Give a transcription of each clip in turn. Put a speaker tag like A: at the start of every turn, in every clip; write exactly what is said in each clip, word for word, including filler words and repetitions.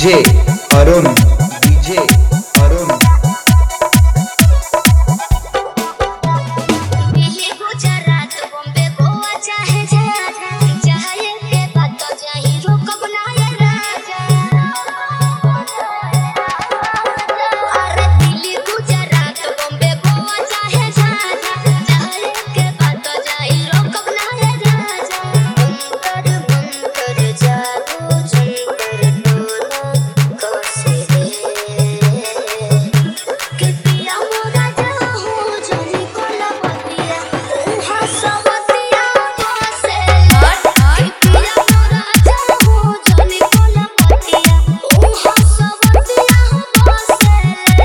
A: DJ Arun DJ Arun
B: Delhi Gujarat Bombay Goa चाहे जहाँ चाहे के बात तो जाही रोकब ना ये राजा। अरे दिल्ली गुजरात बॉम्बे गोवा चाहे जहाँ चाहे के बात तो जाही रोकब ना ये राजा। मंतर मंतर जादू जंतर टोना कोसे रे के पिया मोरा जाहू जनी कोला बतिया उहा सबतिया कोसे हट के पिया मोरा जाहू जनी कोला बतिया उहा सबतिया कोसे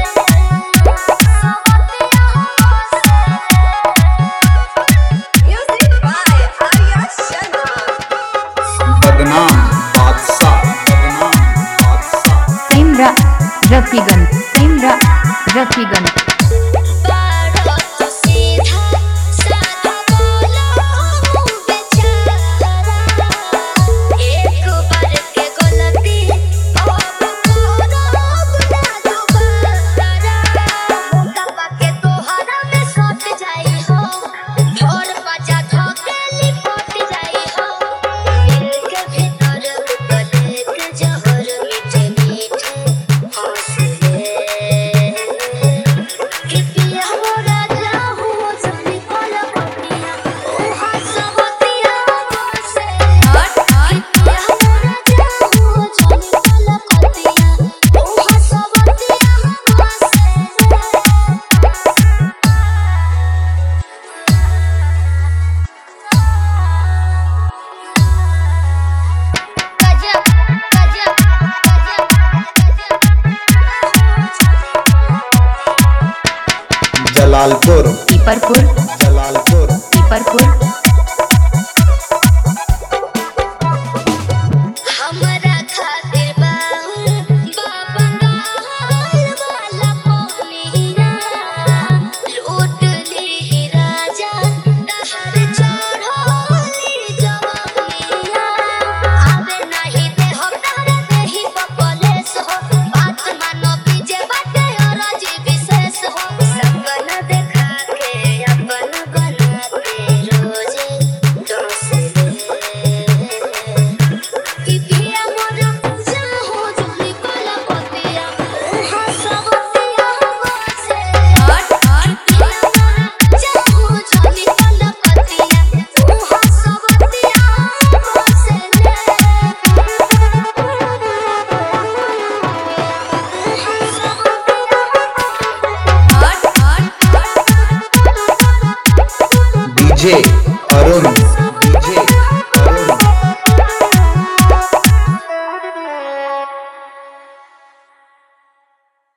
B: म्यूजिक बाय आर्या शर्मा।
A: बदनाम बादशाह बदनाम बादशाह
C: Imra Rafigan Imra Rafigan
B: बाड़ा तो सीधा साधा बोलो बेचारा एक बार के गलती अब करो ना दोबारा मुंडा के तोहरा में सट जाई हो ढोल बजा धके लिपट जाई हो दिल के भीतर गले के जहर मीठे मीठे हंसले कि पिया मोरा जाहू जनी कोला बतिया उहा सबतिया कोसे हट कि पिया मोरा जाहू जनी कोला बतिया उहा सबतिया कोसे गजब गजब गजब
A: जलालपुर
C: Iparpur
A: जलालपुर
C: Iparpur
B: हमरा खातिर बाहुर बाबंगाल वाला पनिया लूट ली राजा दहर चढ़ोली जवानिया आवे नाही दे हम तारा देही पपलेस हो बात मानो बीजे बाटे और जी विशेष हो सपन देखा के अपन बना के रोजे दोसे कि पिया मोरा जाहू जनी कोला बतिया उहा सबतिया कोसे हट हट पिया मोरा जाहू जनी कोला बतिया उहा सबतिया कोसे
A: डीजे अरुण